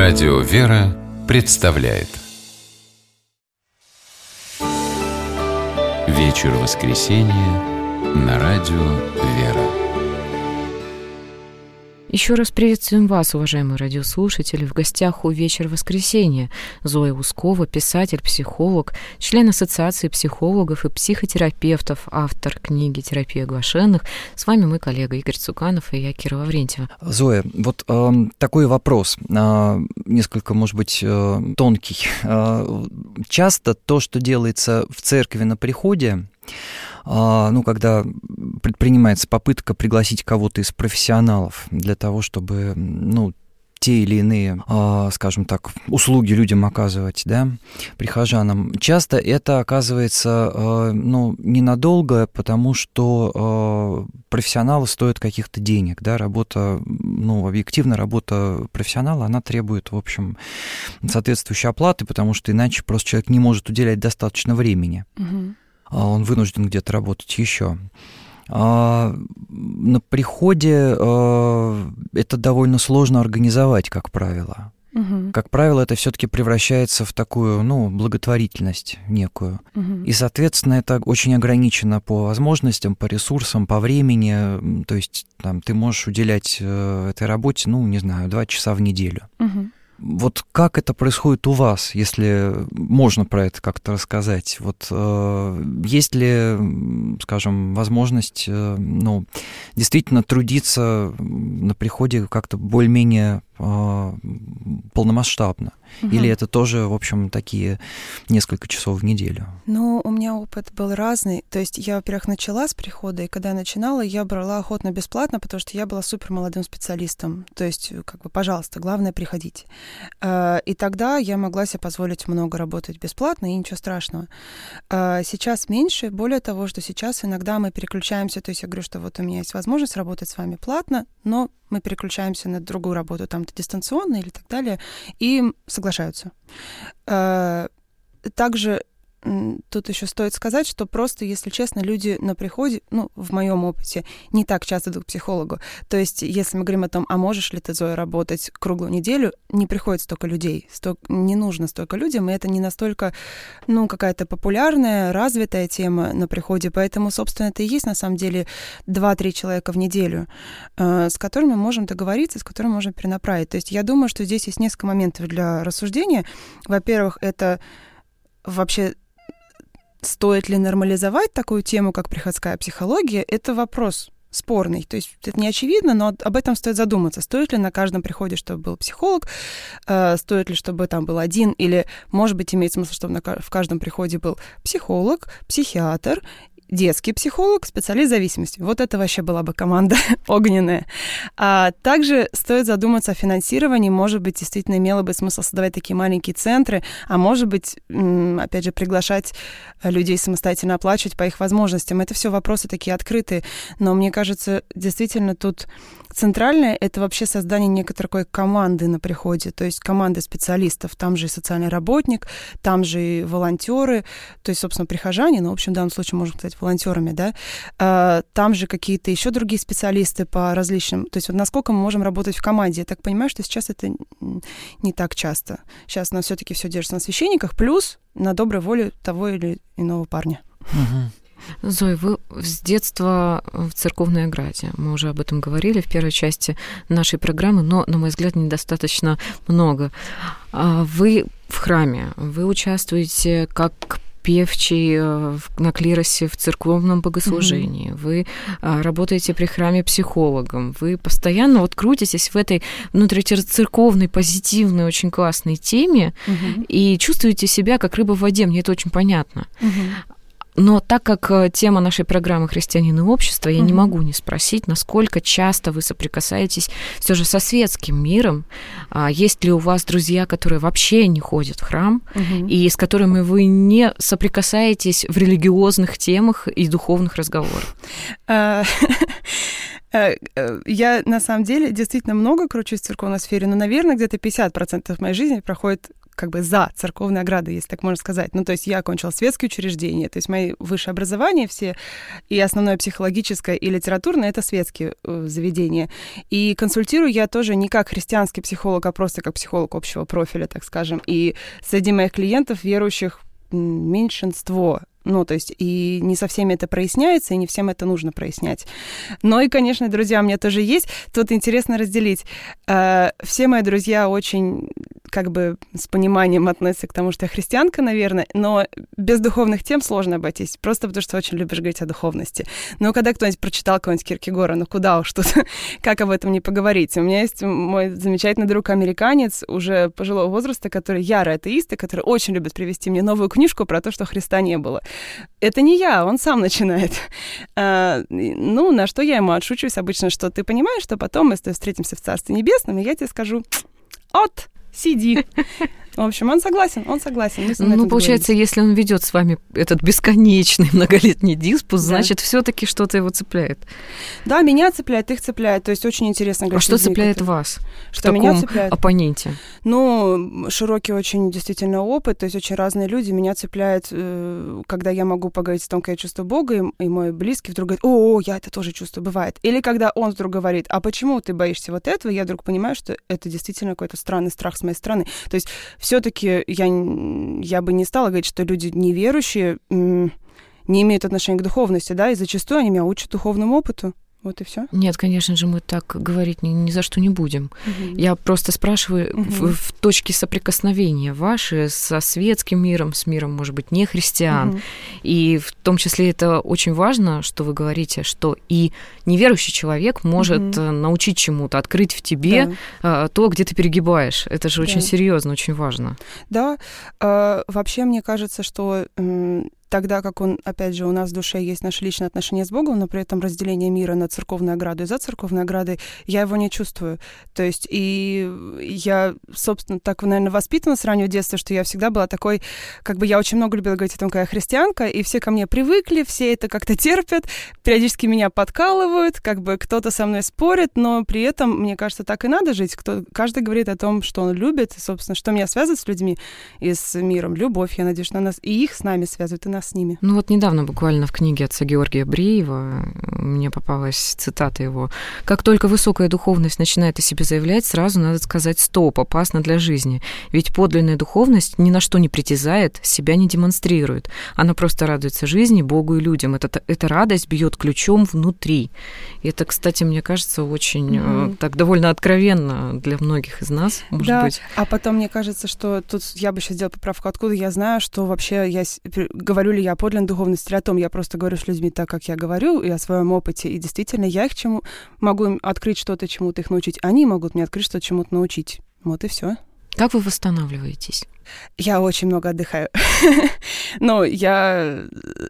Радио «Вера» представляет вечер воскресенья на радио «Вера». Еще раз приветствуем вас, уважаемые радиослушатели. В гостях у «Вечер воскресенья» Зоя Ускова, писатель, психолог, член Ассоциации психологов и психотерапевтов, автор книги «Терапия оглашенных». С вами мой коллега Игорь Цуканов и я, Кира Лаврентьева. Зоя, вот такой вопрос, несколько, может быть, тонкий. Часто то, что делается в церкви на приходе, когда предпринимается попытка пригласить кого-то из профессионалов для того, чтобы, те или иные, скажем так, услуги людям оказывать, да, прихожанам, часто это оказывается, ненадолго, потому что профессионалы стоят каких-то денег, да, работа, объективно работа профессионала, она требует, в общем, соответствующей оплаты, потому что иначе просто человек не может уделять достаточно времени. Угу. Он вынужден где-то работать еще. На приходе это довольно сложно организовать, как правило. Угу. Как правило, это все-таки превращается в такую, благотворительность некую. Угу. И, соответственно, это очень ограничено по возможностям, по ресурсам, по времени. То есть ты можешь уделять этой работе, 2 часа в неделю. Угу. Вот как это происходит у вас, если можно про это как-то рассказать? Вот есть ли, скажем, возможность, действительно трудиться на приходе как-то более-менее полномасштабно? Угу. Или это тоже, в общем, такие несколько часов в неделю? У меня опыт был разный. То есть я, во-первых, начала с прихода, и когда я начинала, я брала охотно бесплатно, потому что я была супер молодым специалистом. То есть, пожалуйста, главное, приходите. И тогда я могла себе позволить много работать бесплатно, и ничего страшного. Сейчас меньше. Более того, что сейчас иногда мы переключаемся. То есть я говорю, что вот у меня есть возможность работать с вами платно, но мы переключаемся на другую работу, там-то дистанционно или так далее, и соглашаются. Также тут еще стоит сказать, что просто, если честно, люди на приходе, в моем опыте, не так часто идут к психологу. То есть, если мы говорим о том, а можешь ли ты, Зоя, работать круглую неделю, не приходит столько людей, не нужно столько людям, и это не настолько, какая-то популярная, развитая тема на приходе, поэтому, собственно, это и есть, на самом деле, 2-3 человека в неделю, с которыми мы можем договориться, с которыми можем перенаправить. То есть, я думаю, что здесь есть несколько моментов для рассуждения. Во-первых, это вообще... Стоит ли нормализовать такую тему, как приходская психология, это вопрос спорный. То есть это не очевидно, но об этом стоит задуматься. Стоит ли на каждом приходе, чтобы был психолог, стоит ли, чтобы там был один, или, может быть, имеет смысл, чтобы в каждом приходе был психолог, психиатр, детский психолог, специалист зависимости. Вот это вообще была бы команда огненная. Также стоит задуматься о финансировании. Может быть, действительно имело бы смысл создавать такие маленькие центры, а может быть, опять же, приглашать людей самостоятельно оплачивать по их возможностям. Это все вопросы такие открытые. Но мне кажется, действительно тут центральное — это вообще создание некой такой команды на приходе, то есть команды специалистов. Там же и социальный работник, там же и волонтеры, то есть, собственно, прихожане, в общем, в данном случае можно сказать волонтерами, да. Там же какие-то еще другие специалисты по различным. То есть вот насколько мы можем работать в команде. Я так понимаю, что сейчас это не так часто. Сейчас у нас все-таки все держится на священниках, плюс на доброй воле того или иного парня. Угу. Зоя, вы с детства в церковной ограде. Мы уже об этом говорили в первой части нашей программы, но, на мой взгляд, недостаточно много. Вы в храме, вы участвуете как певчий на клиросе в церковном богослужении, вы работаете при храме психологом, вы постоянно крутитесь в этой внутрицерковной, позитивной, очень классной теме и чувствуете себя как рыба в воде, мне это очень понятно. Но так как тема нашей программы «Христианин и общество», я не могу не спросить, насколько часто вы соприкасаетесь все же со светским миром. Есть ли у вас друзья, которые вообще не ходят в храм, и с которыми вы не соприкасаетесь в религиозных темах и духовных разговорах? Я, на самом деле, действительно много кручусь в церковной сфере, но, наверное, где-то 50% моей жизни проходит как бы за церковной оградой, если так можно сказать. Ну, то есть я окончила светские учреждения, то есть мои высшие образования все, и основное психологическое, и литературное — это светские заведения. И консультирую я тоже не как христианский психолог, а просто как психолог общего профиля, так скажем. И среди моих клиентов верующих меньшинство. Ну, то есть и не со всеми это проясняется, и не всем это нужно прояснять. Но и, конечно, друзья у меня тоже есть. Тут интересно разделить. Все мои друзья очень как бы с пониманием относятся к тому, что я христианка, наверное, но без духовных тем сложно обойтись, просто потому что очень любишь говорить о духовности. Но когда кто-нибудь прочитал какого-нибудь Киркегора, ну куда уж тут, как об этом не поговорить? У меня есть мой замечательный друг-американец уже пожилого возраста, который ярый атеист, и который очень любит привести мне новую книжку про то, что Христа не было. Это не я, он сам начинает. Ну, на что я ему отшучиваюсь обычно, что ты понимаешь, что потом мы с тобой встретимся в Царстве Небесном, и я тебе скажу: сиди. В общем, он согласен. Ну, получается, если он ведет с вами этот бесконечный многолетний диспут, значит, все-таки что-то его цепляет. Да, меня цепляет, их цепляет. То есть очень интересно. А что цепляет вас что в таком оппоненте? Ну, широкий очень действительно опыт, то есть очень разные люди. Меня цепляет, когда я могу поговорить о том, как я чувствую Бога, и мой близкий вдруг говорит: я это тоже чувствую, бывает. Или когда он вдруг говорит: а почему ты боишься вот этого? Я вдруг понимаю, что это действительно какой-то странный страх с моей стороны. То есть все-таки я бы не стала говорить, что люди неверующие не имеют отношения к духовности, да, и зачастую они меня учат духовному опыту. Вот и все. Нет, конечно же, мы так говорить ни за что не будем. Я просто спрашиваю в точке соприкосновения ваши со светским миром, с миром, может быть, не христиан. И в том числе это очень важно, что вы говорите, что и неверующий человек может научить чему-то, открыть в тебе то, где ты перегибаешь. Это же очень серьезно, очень важно. Да, вообще мне кажется, что тогда как он, опять же, у нас в душе есть наши личные отношения с Богом, но при этом разделение мира на церковную ограду и за церковной оградой, я его не чувствую. То есть и я, собственно, так, наверное, воспитана с раннего детства, что я всегда была такой, как бы я очень много любила говорить о том, какая я христианка, и все ко мне привыкли, все это как-то терпят, периодически меня подкалывают, как бы кто-то со мной спорит, но при этом, мне кажется, так и надо жить. Каждый говорит о том, что он любит, и, собственно, что меня связывает с людьми и с миром. Любовь, я надеюсь, что нас и их с нами связывает, и нас с ними. Ну вот недавно буквально в книге отца Георгия Бреева мне попалась цитата его: «Как только высокая духовность начинает о себе заявлять, сразу надо сказать: стоп, опасно для жизни. Ведь подлинная духовность ни на что не притязает, себя не демонстрирует. Она просто радуется жизни, Богу и людям. Эта радость бьет ключом внутри». И это, кстати, мне кажется, очень так довольно откровенно для многих из нас, может быть. А потом мне кажется, что тут я бы сейчас сделала поправку, откуда я знаю, что вообще я говорю ли я о подлинной духовности или о том, я просто говорю с людьми так, как я говорю, и о своем опыте, и действительно я их чему могу им открыть что-то, чему-то их научить, они могут мне открыть что-то, чему-то научить. Вот и все. Как вы восстанавливаетесь? Я очень много отдыхаю. Но я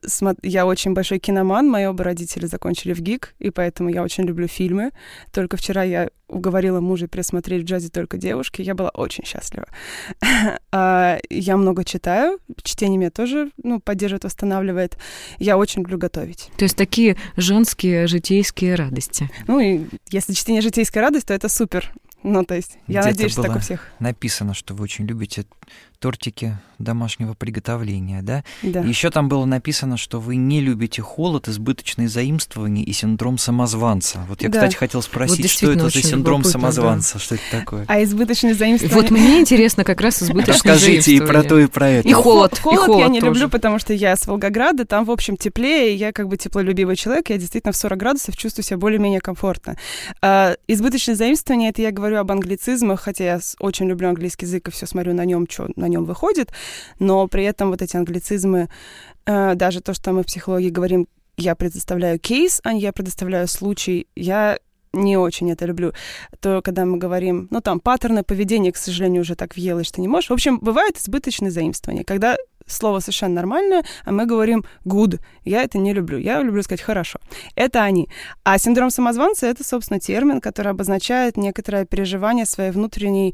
очень большой киноман. Мои оба родители закончили в ГИК, и поэтому я очень люблю фильмы. Только вчера я уговорила мужа пересмотреть «В джазе только девушки». Я была очень счастлива. Я много читаю. Чтение меня тоже поддерживает, восстанавливает. Я очень люблю готовить. То есть такие женские житейские радости. Ну, и если чтение житейская радость, то это супер. Ну, то есть, я надеюсь, что так у всех. Написано, что вы очень любите тортики домашнего приготовления, да? Да. Еще там было написано, что вы не любите холод, избыточные заимствования и синдром самозванца. Вот я, кстати, хотел спросить, что это за синдром самозванца, что это такое? А избыточные заимствования... Вот мне интересно как раз избыточные заимствования. Расскажите и про то, и про это. И холод. Холод я не люблю, потому что я с Волгограда, там, в общем, теплее, я как бы теплолюбивый человек, я действительно в 40 градусов чувствую себя более-менее комфортно. Избыточные заимствования, это я говорю об англицизмах, хотя я очень люблю английский язык и все смотрю на нем, что на нем выходит, но при этом вот эти англицизмы, даже то, что мы в психологии говорим, я предоставляю кейс, а не я предоставляю случай, я не очень это люблю. То, когда мы говорим, паттерны поведения, к сожалению, уже так въелось, что не можешь. В общем, бывают избыточные заимствования, когда слово совершенно нормальное, а мы говорим good. Я это не люблю. Я люблю сказать хорошо. Это они. А синдром самозванца — это, собственно, термин, который обозначает некоторое переживание своей внутреннего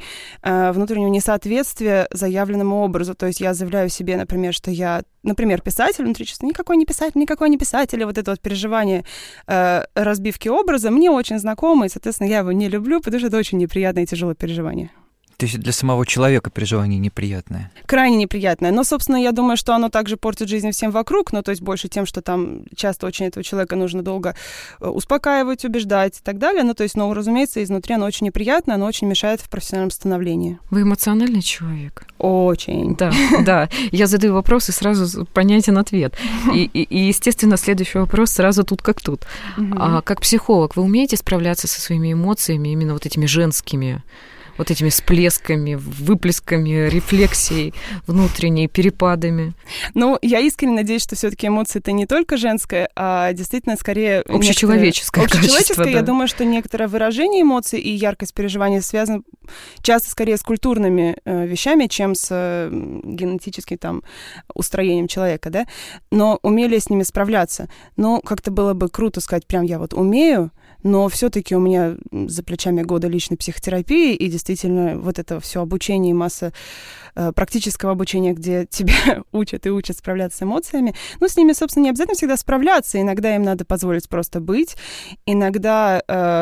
несоответствия заявленному образу. То есть я заявляю себе, например, что я, например, писатель, внутри чувства, никакой не писатель, и вот это вот переживание разбивки образа мне очень знакомо, и, соответственно, я его не люблю, потому что это очень неприятное и тяжелое переживание. То есть для самого человека переживание неприятное? Крайне неприятное. Но, собственно, я думаю, что оно также портит жизнь всем вокруг, ну, то есть больше тем, что там часто очень этого человека нужно долго успокаивать, убеждать и так далее. Ну, то есть, но, разумеется, изнутри оно очень неприятное, оно очень мешает в профессиональном становлении. Вы эмоциональный человек? Очень. Да. Я задаю вопрос, и сразу понятен ответ. И, естественно, следующий вопрос сразу тут как тут. Как психолог, вы умеете справляться со своими эмоциями, именно вот этими женскими, вот этими всплесками, выплесками, рефлексией внутренней, перепадами? Ну, я искренне надеюсь, что все-таки эмоции — это не только женское, а действительно скорее общечеловеческое качество. Да. Я думаю, что некоторое выражение эмоций и яркость переживания связано часто скорее с культурными вещами, чем с генетическим там устроением человека, да? Но умели с ними справляться. Ну, как-то было бы круто сказать, прям я вот умею, но все-таки у меня за плечами годы личной психотерапии, и действительно вот это все обучение и масса практического обучения, где тебя учат справляться с эмоциями. Ну, с ними, собственно, не обязательно всегда справляться. Иногда им надо позволить просто быть. Иногда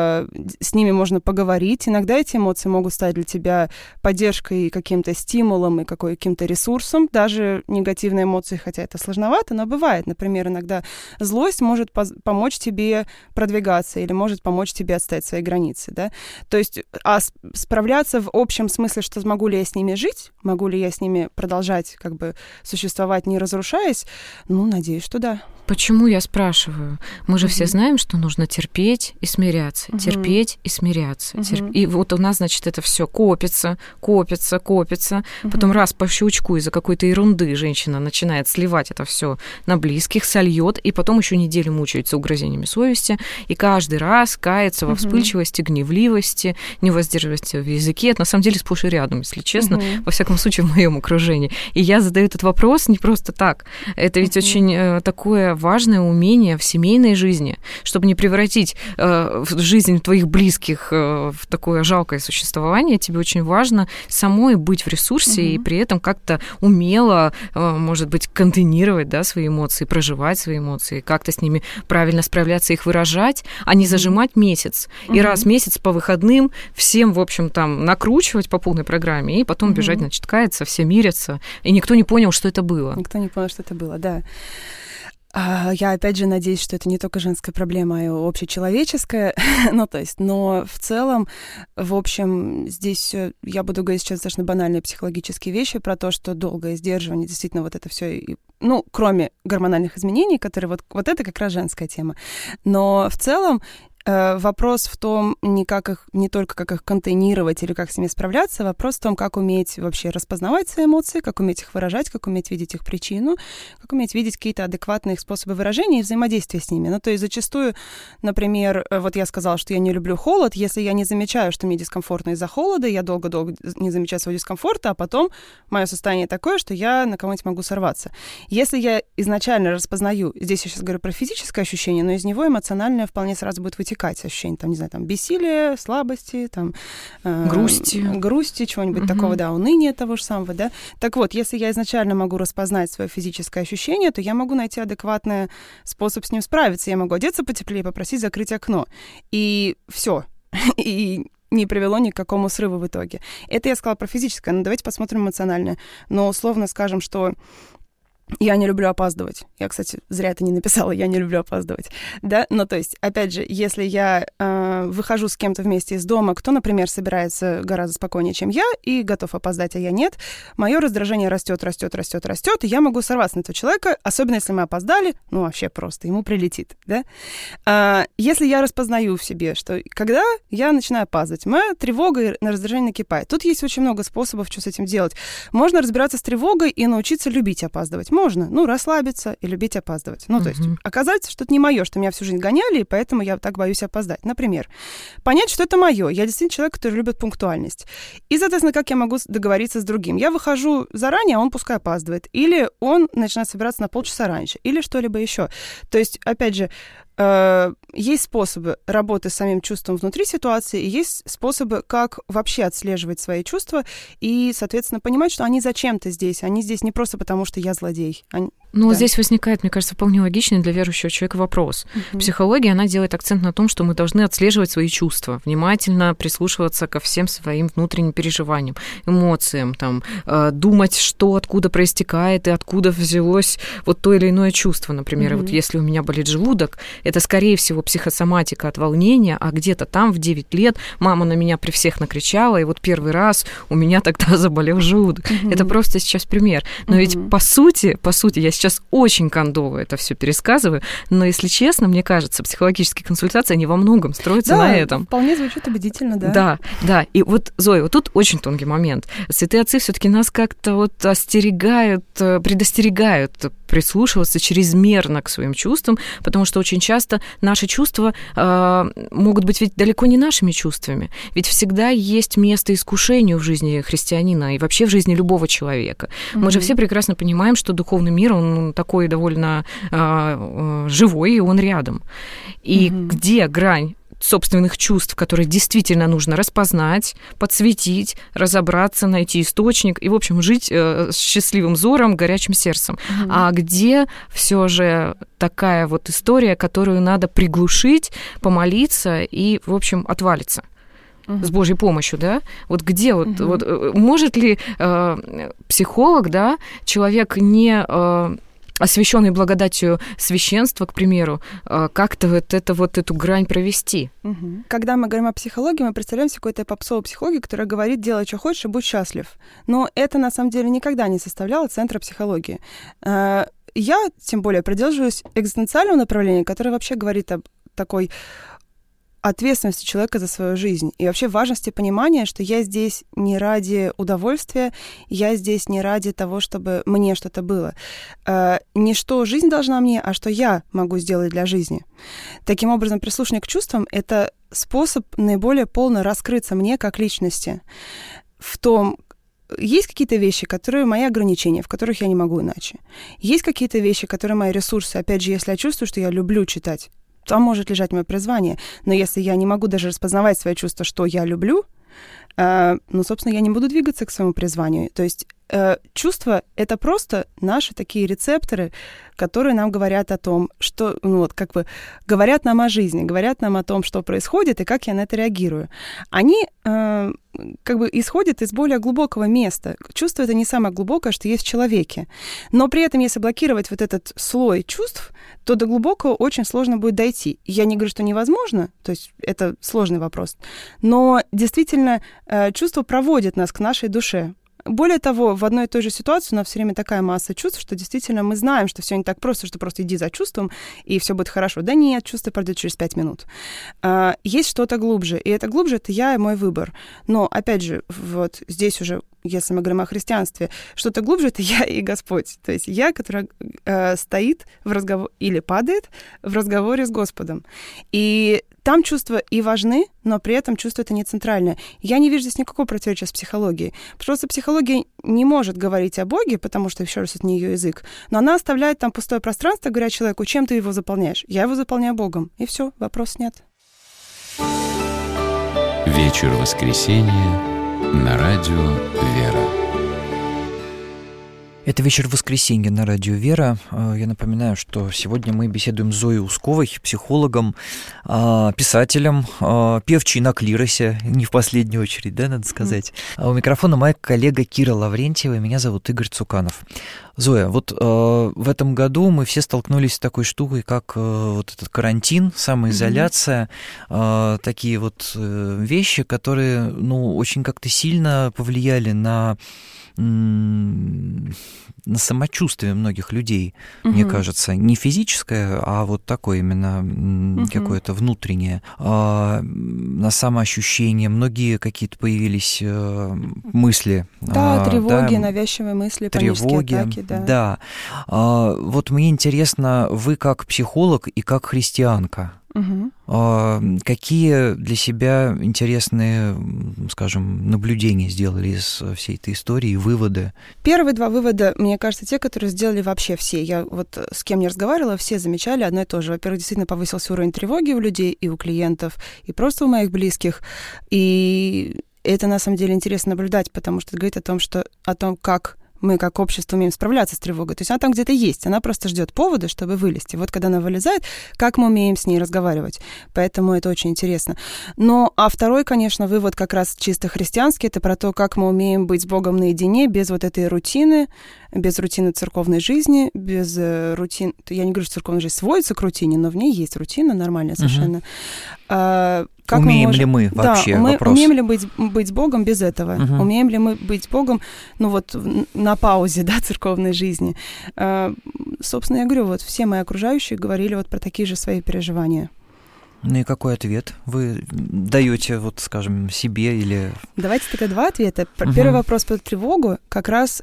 с ними можно поговорить. Иногда эти эмоции могут стать для тебя поддержкой, каким-то стимулом и каким-то ресурсом. Даже негативные эмоции, хотя это сложновато, но бывает. Например, иногда злость может помочь тебе продвигаться или может помочь тебе отстоять свои границы, да? То есть, справляться в общем смысле, что смогу ли я с ними жить, могу ли я с ними продолжать как бы существовать, не разрушаясь, ну, надеюсь, что да. Почему я спрашиваю? Мы же все знаем, что нужно терпеть и смиряться, терпеть и смиряться. И вот у нас, значит, это все копится. Потом раз по щелчку из-за какой-то ерунды женщина начинает сливать это все на близких, сольет, и потом еще неделю мучается угрызениями совести, и каждый раз кается во вспыльчивости, гневливости, невоздерживости в языке. Это на самом деле сплошь и рядом, если честно, во всяком случае в моем окружении. И я задаю этот вопрос не просто так. Это ведь очень такое важное умение в семейной жизни, чтобы не превратить жизнь твоих близких в такое жалкое существование. Тебе очень важно самой быть в ресурсе и при этом как-то умело, может быть, контейнировать, да, свои эмоции, проживать свои эмоции, как-то с ними правильно справляться, их выражать, а не зажимать месяц. И раз в месяц по выходным всем, в общем, там накручивать по полной программе и потом бежать, значит, каяться, все мирятся, и никто не понял, что это было. Никто не понял, что это было, да. Я, опять же, надеюсь, что это не только женская проблема, а и общечеловеческая. Но в целом, в общем, здесь я буду говорить сейчас достаточно банальные психологические вещи про то, что долгое сдерживание, действительно, вот это все, ну, кроме гормональных изменений, которые вот это как раз женская тема. Но в целом вопрос в том, не только как их контейнировать или как с ними справляться, вопрос в том, как уметь вообще распознавать свои эмоции, как уметь их выражать, как уметь видеть их причину, как уметь видеть какие-то адекватные их способы выражения и взаимодействия с ними. Ну, то есть зачастую, например, вот я сказала, что я не люблю холод, если я не замечаю, что мне дискомфортно из-за холода, я долго-долго не замечаю своего дискомфорта, а потом мое состояние такое, что я на кого-нибудь могу сорваться. Если я изначально распознаю, здесь я сейчас говорю про физическое ощущение, но из него эмоциональное вполне сразу будет вытекать ощущение, там, не знаю, там, бессилия, слабости, там, грусти, чего-нибудь такого, да, уныния того же самого, да. Так вот, если я изначально могу распознать свое физическое ощущение, то я могу найти адекватный способ с ним справиться. Я могу одеться потеплее, попросить закрыть окно. И все. И не привело ни к какому срыву в итоге. Это я сказала про физическое, но давайте посмотрим эмоциональное. Но условно скажем, что я не люблю опаздывать. Я, кстати, зря это не написала, я не люблю опаздывать. Да? Но то есть, опять же, если я выхожу с кем-то вместе из дома, кто, например, собирается гораздо спокойнее, чем я, и готов опоздать, а я нет, мое раздражение растет, и я могу сорваться на этого человека, особенно если мы опоздали, ну, вообще просто, ему прилетит. Да? Если я распознаю в себе, что когда я начинаю опаздывать, моя тревога и раздражение накипает. Тут есть очень много способов, что с этим делать. Можно разбираться с тревогой и научиться любить опаздывать. можно, расслабиться и любить опаздывать. То есть оказаться, что это не мое, что меня всю жизнь гоняли, и поэтому я так боюсь опоздать. Например, понять, что это мое. Я действительно человек, который любит пунктуальность. И, соответственно, как я могу договориться с другим? Я выхожу заранее, а он пускай опаздывает. Или он начинает собираться на полчаса раньше. Или что-либо еще. То есть, опять же, есть способы работы с самим чувством внутри ситуации, и есть способы, как вообще отслеживать свои чувства и, соответственно, понимать, что они зачем-то здесь. Они здесь не просто потому, что я злодей. Здесь возникает, мне кажется, вполне логичный для верующего человека вопрос. Психология, она делает акцент на том, что мы должны отслеживать свои чувства, внимательно прислушиваться ко всем своим внутренним переживаниям, эмоциям, думать, что откуда проистекает и откуда взялось вот то или иное чувство. Например, вот если у меня болит желудок, это, скорее всего, психосоматика от волнения, а где-то там в 9 лет мама на меня при всех накричала, и вот первый раз у меня тогда заболел желудок. Это просто сейчас пример. Но ведь по сути, я сейчас очень кондово это все пересказываю, но, если честно, мне кажется, психологические консультации, они во многом строятся на этом. Вполне звучит убедительно, да. Да. И вот, Зоя, вот тут очень тонкий момент. Святые отцы все-таки нас как-то предостерегают прислушиваться чрезмерно к своим чувствам, потому что очень часто наши чувства могут быть ведь далеко не нашими чувствами. Ведь всегда есть место искушению в жизни христианина и вообще в жизни любого человека. Мы же все прекрасно понимаем, что духовный мир, он такой довольно живой, и он рядом. И где грань собственных чувств, которые действительно нужно распознать, подсветить, разобраться, найти источник и, в общем, жить с счастливым взором, горячим сердцем. А где все же такая вот история, которую надо приглушить, помолиться и, в общем, отвалиться? С Божьей помощью, да? Вот где может ли психолог, да, человек не освященный благодатью священства, к примеру, как-то эту грань провести? Когда мы говорим о психологии, мы представляем себе какую-то попсовую психологию, которая говорит: делай, что хочешь, и будь счастлив. Но это, на самом деле, никогда не составляло центра психологии. Я, тем более, придерживаюсь экзистенциального направления, которое вообще говорит об такой ответственности человека за свою жизнь и вообще важности понимания, что я здесь не ради удовольствия, я здесь не ради того, чтобы мне что-то было. Не что жизнь должна мне, а что я могу сделать для жизни. Таким образом, прислушивание к чувствам — это способ наиболее полно раскрыться мне как личности. Есть какие-то вещи, которые мои ограничения, в которых я не могу иначе. Есть какие-то вещи, которые мои ресурсы. Опять же, если я чувствую, что я люблю читать, там может лежать мое призвание. Но если я не могу даже распознавать свои чувства, что я люблю, собственно, я не буду двигаться к своему призванию. То есть чувства — это просто наши такие рецепторы, которые нам говорят о том, что, говорят нам о жизни, говорят нам о том, что происходит и как я на это реагирую. Они исходят из более глубокого места. Чувство — это не самое глубокое, что есть в человеке. Но при этом, если блокировать вот этот слой чувств, то до глубокого очень сложно будет дойти. Я не говорю, что невозможно, то есть это сложный вопрос, но действительно чувство проводит нас к нашей душе. Более того, в одной и той же ситуации у нас все время такая масса чувств, что действительно мы знаем, что все не так просто, что просто иди за чувством, и все будет хорошо. Да нет, чувство пройдет через 5 минут. Есть что-то глубже, и это глубже — это я и мой выбор. Но, опять же, вот здесь уже, если мы говорим о христианстве, что-то глубже — это я и Господь. То есть я, которая стоит в разговоре или падает в разговоре с Господом. И там чувства и важны, но при этом чувство — это не центральное. Я не вижу здесь никакого противоречия с психологией. Просто психология не может говорить о Боге, потому что, еще раз, это не ее язык, но она оставляет там пустое пространство, говоря человеку: чем ты его заполняешь? Я его заполняю Богом. И все, вопрос снят. Вечер воскресенья на радио «Вера». Это «Вечер воскресенья» на радио «Вера». Я напоминаю, что сегодня мы беседуем с Зоей Усковой, психологом, писателем, певчей на клиросе, не в последнюю очередь, да, надо сказать. А у микрофона моя коллега Кира Лаврентьева, и меня зовут Игорь Цуканов. Зоя, вот в этом году мы все столкнулись с такой штукой, как вот этот карантин, самоизоляция, такие вот вещи, которые, очень как-то сильно повлияли на на самочувствие многих людей, мне кажется, не физическое, а вот такое именно какое-то внутреннее, на самоощущение. Многие какие-то появились мысли. Да, тревоги, навязчивые мысли, панические атаки. Да. Вот мне интересно, вы как психолог и как христианка, какие для себя интересные, скажем, наблюдения сделали из всей этой истории, выводы? Первые два вывода, мне кажется, те, которые сделали вообще все. Я вот с кем не разговаривала, все замечали одно и то же. Во-первых, действительно повысился уровень тревоги у людей и у клиентов, и просто у моих близких. И это, на самом деле, интересно наблюдать, потому что это говорит о том, как мы как общество умеем справляться с тревогой. То есть она там где-то есть, она просто ждет повода, чтобы вылезти. Вот когда она вылезает, как мы умеем с ней разговаривать. Поэтому это очень интересно. А второй, конечно, вывод как раз чисто христианский, это про то, как мы умеем быть с Богом наедине, без вот этой рутины, без рутины церковной жизни, без рутин... Я не говорю, что церковная жизнь сводится к рутине, но в ней есть рутина нормальная совершенно. Как умеем ли мы вообще? Вопрос. Умеем ли быть с Богом без этого? Умеем ли мы быть с Богом, на паузе, церковной жизни? Собственно, я говорю, вот все мои окружающие говорили вот про такие же свои переживания. Ну и какой ответ вы даете, вот, скажем, себе или... Давайте тогда два ответа. Первый вопрос про тревогу. Как раз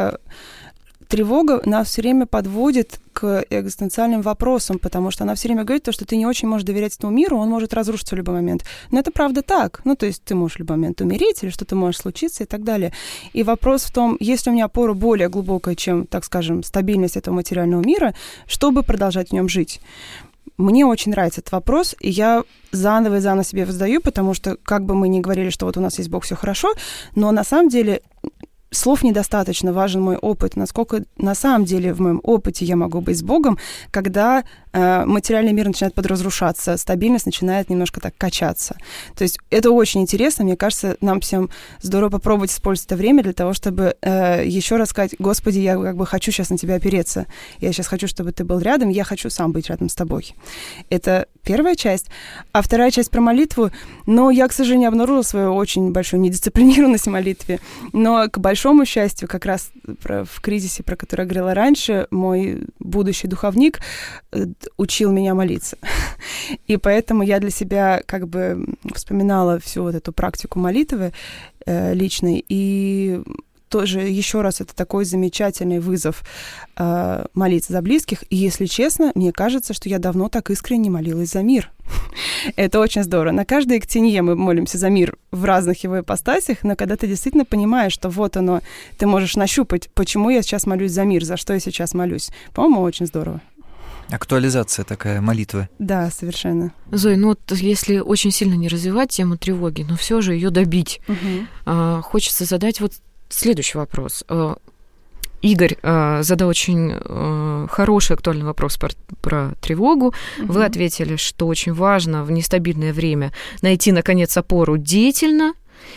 тревога нас все время подводит к экзистенциальным вопросам, потому что она все время говорит, что ты не очень можешь доверять этому миру, он может разрушиться в любой момент. Но это правда так. То есть ты можешь в любой момент умереть, или что-то может случиться и так далее. И вопрос в том, есть ли у меня опора более глубокая, чем, так скажем, стабильность этого материального мира, чтобы продолжать в нем жить. Мне очень нравится этот вопрос, и я заново и заново себе задаю, потому что, как бы мы ни говорили, что вот у нас есть Бог, все хорошо, но на самом деле слов недостаточно, важен мой опыт, насколько на самом деле в моем опыте я могу быть с Богом, когда материальный мир начинает подразрушаться, стабильность начинает немножко так качаться. То есть это очень интересно, мне кажется, нам всем здорово попробовать использовать это время для того, чтобы еще раз сказать: Господи, я как бы хочу сейчас на Тебя опереться, я сейчас хочу, чтобы Ты был рядом, я хочу сам быть рядом с Тобой. Это первая часть. А вторая часть про молитву, я, к сожалению, обнаружила свою очень большую недисциплинированность в молитве, но, к большому счастью, как раз в кризисе, про который я говорила раньше, мой будущий духовник учил меня молиться. И поэтому я для себя как бы вспоминала всю вот эту практику молитвы личной, и тоже еще раз это такой замечательный вызов молиться за близких. И, если честно, мне кажется, что я давно так искренне молилась за мир. Это очень здорово. На каждой ктенье мы молимся за мир в разных его ипостасях, но когда ты действительно понимаешь, что вот оно, ты можешь нащупать, почему я сейчас молюсь за мир, за что я сейчас молюсь. По-моему, очень здорово. Актуализация такая молитвы. Да, совершенно. Зой, если очень сильно не развивать тему тревоги, но все же ее добить, хочется задать вот следующий вопрос. Игорь задал очень хороший, актуальный вопрос про тревогу. Вы ответили, что очень важно в нестабильное время найти, наконец, опору деятельно.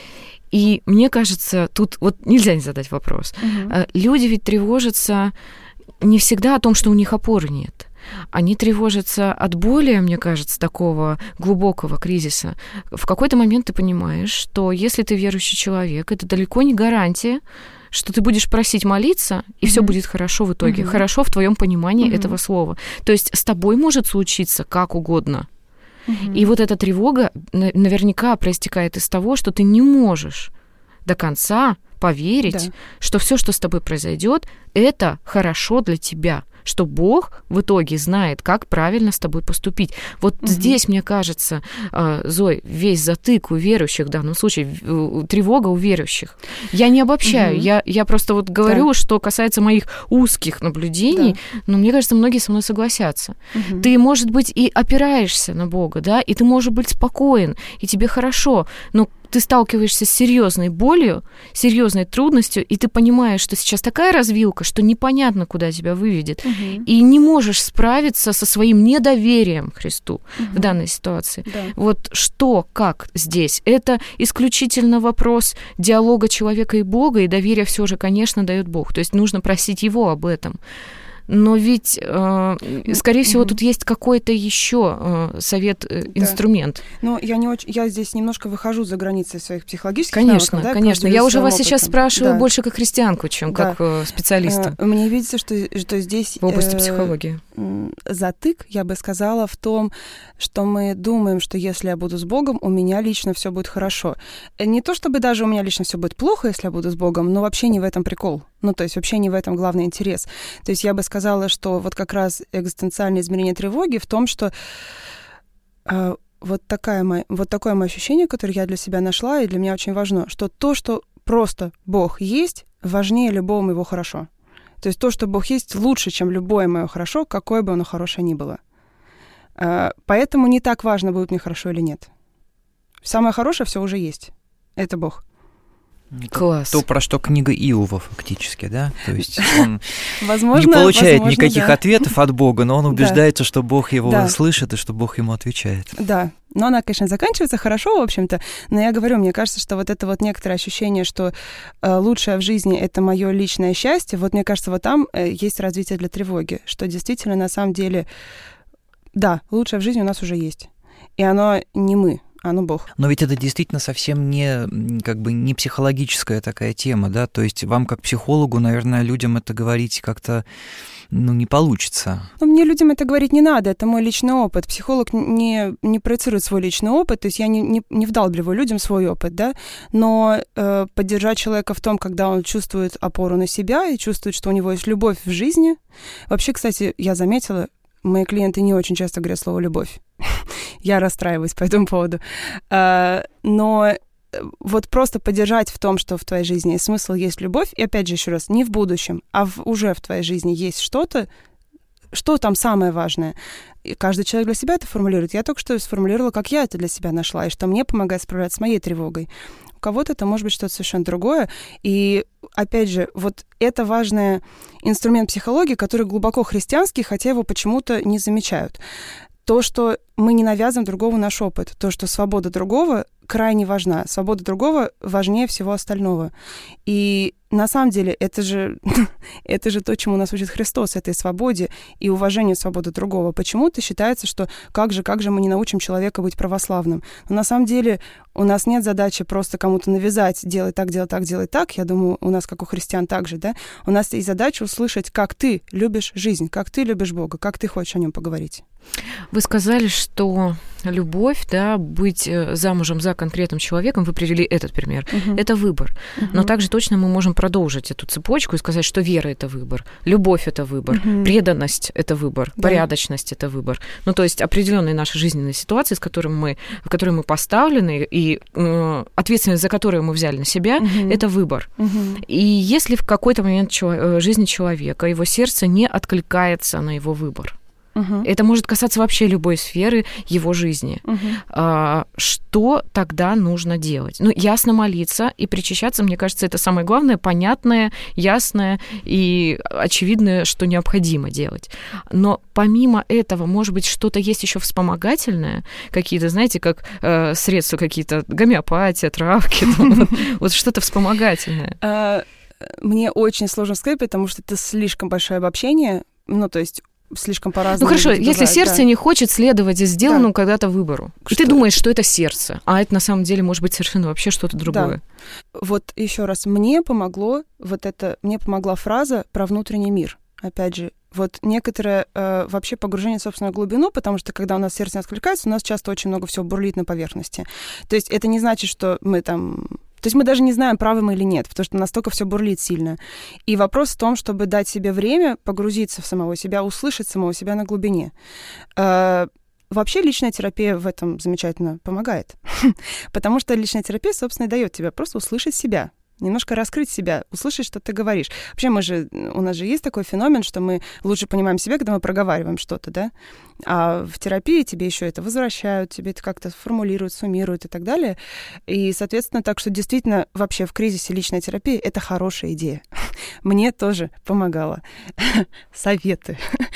И мне кажется, тут вот нельзя не задать вопрос. Люди ведь тревожатся не всегда о том, что у них опоры нет. Они тревожатся от более, мне кажется, такого глубокого кризиса. В какой-то момент ты понимаешь, что если ты верующий человек, это далеко не гарантия, что ты будешь просить молиться, и все будет хорошо в итоге. Хорошо в твоем понимании этого слова. То есть с тобой может случиться как угодно. И вот эта тревога наверняка проистекает из того, что ты не можешь до конца поверить, что все, что с тобой произойдет, это хорошо для тебя, что Бог в итоге знает, как правильно с тобой поступить. Вот здесь, мне кажется, Зой, весь затык у верующих, в данном случае тревога у верующих. Я не обобщаю, я просто вот говорю, что касается моих узких наблюдений, но мне кажется, многие со мной согласятся. Ты, может быть, и опираешься на Бога, да, и ты можешь быть спокоен, и тебе хорошо, но ты сталкиваешься с серьезной болью, серьезной трудностью, и ты понимаешь, что сейчас такая развилка, что непонятно, куда тебя выведет, и не можешь справиться со своим недоверием к Христу в данной ситуации. Вот что, как здесь? Это исключительно вопрос диалога человека и Бога, и доверие все же, конечно, дает Бог. То есть нужно просить Его об этом. Но ведь, скорее всего, тут есть какой-то еще совет, инструмент. Но я здесь немножко выхожу за границы своих психологических навыков. Конечно, конечно. Я уже вас опытом. Сейчас спрашиваю больше как христианку, чем как специалиста. Мне видится, что здесь... В области психологии. Затык, я бы сказала, в том, что мы думаем, что если я буду с Богом, у меня лично все будет хорошо. Не то чтобы даже у меня лично все будет плохо, если я буду с Богом, но вообще не в этом прикол. Ну, то есть вообще не в этом главный интерес. То есть я бы сказала, что вот как раз экзистенциальное измерение тревоги в том, что вот такое мое ощущение, которое я для себя нашла, и для меня очень важно, что то, что просто Бог есть, важнее любого моего хорошо. То есть то, что Бог есть, лучше, чем любое мое хорошо, какое бы оно хорошее ни было. Поэтому не так важно, будет мне хорошо или нет. Самое хорошее все уже есть. Это Бог. Класс. То, про что книга Иова фактически, да? То есть он не получает никаких ответов от Бога, но он убеждается, что Бог его слышит и что Бог ему отвечает. Да, но она, конечно, заканчивается хорошо, в общем-то, но я говорю, мне кажется, что вот это вот некоторое ощущение, что лучшее в жизни — это мое личное счастье, вот мне кажется, вот там есть развитие для тревоги, что действительно, на самом деле, да, лучшее в жизни у нас уже есть, и оно не мы, оно Бог. Но ведь это действительно совсем не психологическая такая тема, да? То есть вам, как психологу, наверное, людям это говорить как-то, не получится. Мне людям это говорить не надо, это мой личный опыт. Психолог не проецирует свой личный опыт, то есть я не вдалбливаю людям свой опыт, да? Но поддержать человека в том, когда он чувствует опору на себя и чувствует, что у него есть любовь в жизни. Вообще, кстати, я заметила, мои клиенты не очень часто говорят слово «любовь». Я расстраиваюсь по этому поводу. Но вот просто поддержать в том, что в твоей жизни есть смысл, есть любовь, и опять же, еще раз, не в будущем, а уже в твоей жизни есть что-то, что там самое важное. И каждый человек для себя это формулирует. Я только что сформулировала, как я это для себя нашла, и что мне помогает справляться с моей тревогой. У кого-то это может быть что-то совершенно другое. И, опять же, вот это важный инструмент психологии, который глубоко христианский, хотя его почему-то не замечают. То, что мы не навязываем другому наш опыт, то, что свобода другого крайне важна. Свобода другого важнее всего остального. И на самом деле это же то, чему нас учит Христос, этой свободе и уважению свободы другого. Почему-то считается, что как же мы не научим человека быть православным. Но на самом деле у нас нет задачи просто кому-то навязать, делай так, делай так, делай так. Я думаю, у нас, как у христиан, так же, да? У нас есть задача услышать, как ты любишь жизнь, как ты любишь Бога, как ты хочешь о нем поговорить. Вы сказали, что любовь, да, быть замужем за конкретным человеком, вы привели этот пример, это выбор. Но также точно мы можем продолжить эту цепочку и сказать, что вера — это выбор, любовь — это выбор, преданность — это выбор, порядочность — это выбор. Ну, то есть определенные наши жизненные ситуации, в которые мы поставлены, и ответственность за которую мы взяли на себя, это выбор. И если в какой-то момент жизни человека его сердце не откликается на его выбор, это может касаться вообще любой сферы его жизни. Что тогда нужно делать? Ясно молиться и причащаться, мне кажется, это самое главное, понятное, ясное и очевидное, что необходимо делать. Но помимо этого, может быть, что-то есть еще вспомогательное? Какие-то, знаете, как средства какие-то, гомеопатия, травки, вот что-то вспомогательное. Мне очень сложно сказать, потому что это слишком большое обобщение, то есть слишком по-разному. Хорошо, если сердце не хочет следовать сделанному когда-то выбору, и ты думаешь, что это сердце, а это на самом деле может быть совершенно вообще что-то другое. Да. Вот еще раз, мне помогла фраза про внутренний мир. Опять же, вот некоторое вообще погружение в собственную глубину, потому что когда у нас сердце не откликается, у нас часто очень много всего бурлит на поверхности. То есть это не значит, что мы там... То есть мы даже не знаем, правы мы или нет, потому что настолько все бурлит сильно. И вопрос в том, чтобы дать себе время погрузиться в самого себя, услышать самого себя на глубине. Вообще личная терапия в этом замечательно помогает. Потому что личная терапия, собственно, и дает тебе просто услышать себя. Немножко раскрыть себя, услышать, что ты говоришь. Вообще у нас же есть такой феномен, что мы лучше понимаем себя, когда мы проговариваем что-то, да? А в терапии тебе еще это возвращают, тебе это как-то формулируют, суммируют и так далее. И, соответственно, так что действительно вообще в кризисе личная терапия — это хорошая идея. Мне тоже помогало. Советы.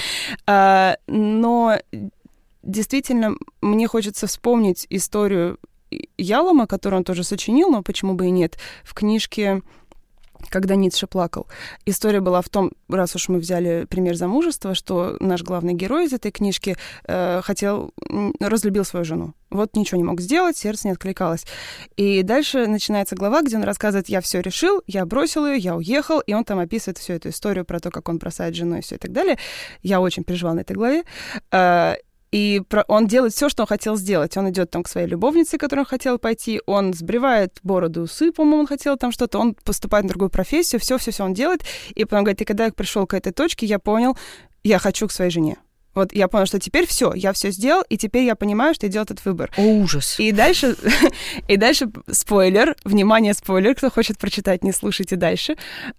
Но действительно мне хочется вспомнить историю Ялома, которую он тоже сочинил, но почему бы и нет, в книжке когда Ницше плакал. История была в том, раз уж мы взяли пример замужества, что наш главный герой из этой книжки разлюбил свою жену. Вот ничего не мог сделать, сердце не откликалось. И дальше начинается глава, где он рассказывает: я все решил, я бросил ее, я уехал, и он там описывает всю эту историю про то, как он бросает жену и все и так далее. Я очень переживала на этой главе. И он делает все, что он хотел сделать. Он идет там к своей любовнице, к которой он хотел пойти, он сбривает бороду, усы, по-моему, он хотел там что-то, он поступает на другую профессию, все он делает. И потом говорит: и когда я пришел к этой точке, я понял, я хочу к своей жене. Вот я понял, что теперь все, я все сделал, и теперь я понимаю, что я делал этот выбор. О, ужас. И дальше спойлер, внимание, спойлер, кто хочет прочитать, не слушайте дальше.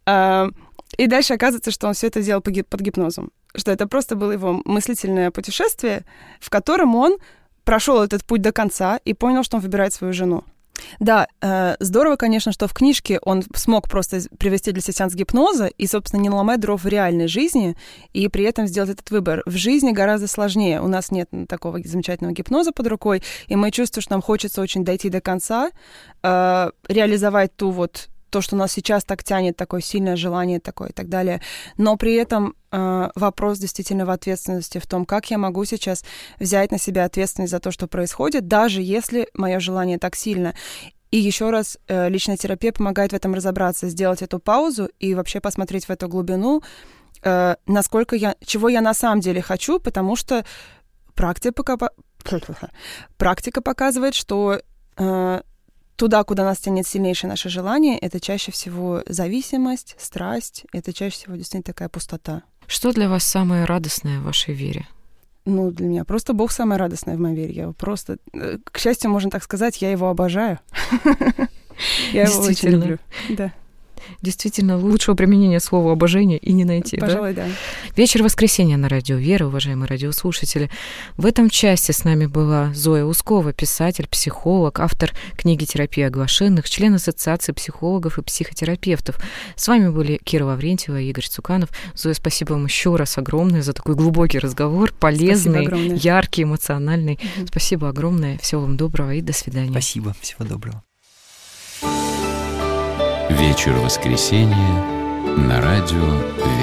И дальше оказывается, что он все это делал под гипнозом. Что это просто было его мыслительное путешествие, в котором он прошел этот путь до конца и понял, что он выбирает свою жену. Да, здорово, конечно, что в книжке он смог просто привести для себя сеанс гипноза и, собственно, не наломать дров в реальной жизни и при этом сделать этот выбор. В жизни гораздо сложнее. У нас нет такого замечательного гипноза под рукой, и мы чувствуем, что нам хочется очень дойти до конца, реализовать то, что у нас сейчас так тянет, такое сильное желание такое и так далее. Но при этом вопрос действительно в ответственности, в том, как я могу сейчас взять на себя ответственность за то, что происходит, даже если мое желание так сильно. И еще раз, личная терапия помогает в этом разобраться, сделать эту паузу и вообще посмотреть в эту глубину, чего я на самом деле хочу, потому что практика показывает, что туда, куда нас тянет сильнейшее наше желание, это чаще всего зависимость, страсть, это чаще всего действительно такая пустота. Что для вас самое радостное в вашей вере? Ну, для меня просто Бог самое радостное в моей вере. Я просто, к счастью, можно так сказать, я его обожаю. Я его очень люблю. Да. Действительно, лучшего применения слова «обожение» и не найти. Пожалуй, да? Вечер воскресенья на радио «Вера», уважаемые радиослушатели. В этом части с нами была Зоя Ускова, писатель, психолог, автор книги «Терапия оглашенных», член Ассоциации психологов и психотерапевтов. С вами были Кира Лаврентьева и Игорь Цуканов. Зоя, спасибо вам еще раз огромное за такой глубокий разговор, полезный, яркий, эмоциональный. Спасибо огромное. Всего вам доброго и до свидания. Спасибо. Всего доброго. Вечер воскресенья на радио